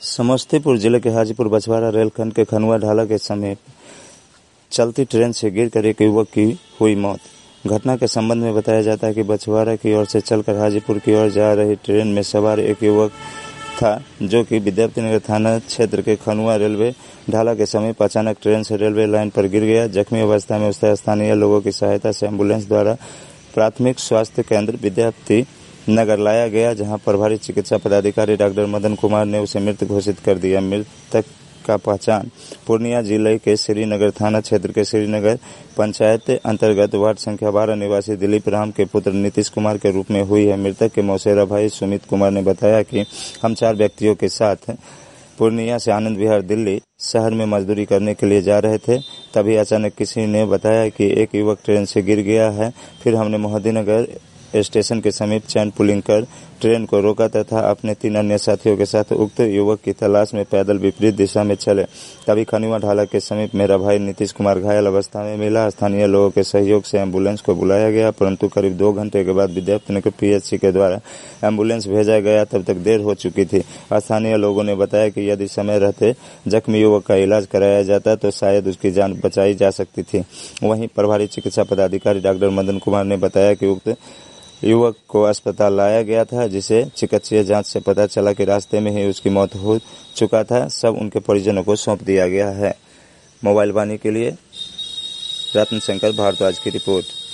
समस्तीपुर जिले के हाजीपुर बछवाड़ा रेलखंड के खनुआ ढाला के समीप चलती ट्रेन से गिरकर एक युवक की हुई मौत। घटना के संबंध में बताया जाता है कि बछवाड़ा की ओर से चलकर हाजीपुर की ओर जा रही ट्रेन में सवार एक युवक था, जो कि विद्यापतिनगर थाना क्षेत्र के खनुआ रेलवे ढाला के समीप अचानक ट्रेन से रेलवे लाइन पर गिर गया। जख्मी अवस्था में उसे स्थानीय लोगों की सहायता से एम्बुलेंस द्वारा प्राथमिक स्वास्थ्य केंद्र विद्यापति नगर लाया गया, जहां प्रभारी चिकित्सा पदाधिकारी डॉक्टर मदन कुमार ने उसे मृत घोषित कर दिया। मृतक का पहचान पूर्णिया जिले के श्रीनगर थाना क्षेत्र के श्रीनगर पंचायत अंतर्गत वार्ड संख्या 12 निवासी दिलीप राम के पुत्र नीतीश कुमार के रूप में हुई है। मृतक के मौसेरा भाई सुमित कुमार ने बताया कि हम 4 व्यक्तियों के साथ पूर्णिया से आनंद विहार दिल्ली शहर में मजदूरी करने के लिए जा रहे थे। तभी अचानक किसी ने बताया कि एक युवक ट्रेन से गिर गया है। फिर हमने मोहद्दीनगर स्टेशन के समीप चैन पुलिंग कर ट्रेन को रोका तथा अपने 3 अन्य साथियों के साथ उक्त युवक की तलाश में पैदल विपरीत दिशा में चले। तभी खनुआ ढाला के समीप मेरा भाई नीतीश कुमार घायल अवस्था में मिला। स्थानीय लोगों के सहयोग से एम्बुलेंस को बुलाया गया, परंतु करीब 2 घंटे के बाद विद्यापतिनगर पीएचसी के द्वारा एम्बुलेंस भेजा गया तब तक देर हो चुकी थी। स्थानीय लोगों ने बताया कि यदि समय रहते जख्मी युवक का इलाज कराया जाता तो शायद उसकी जान बचाई जा सकती थी। वहीं प्रभारी चिकित्सा पदाधिकारी डॉक्टर मदन कुमार ने बताया कि उक्त युवक को अस्पताल लाया गया था, जिसे चिकित्सीय जांच से पता चला कि रास्ते में ही उसकी मौत हो चुका था। सब उनके परिजनों को सौंप दिया गया है। मोबाइल वाणी के लिए रत्न शंकर भारद्वाज की रिपोर्ट।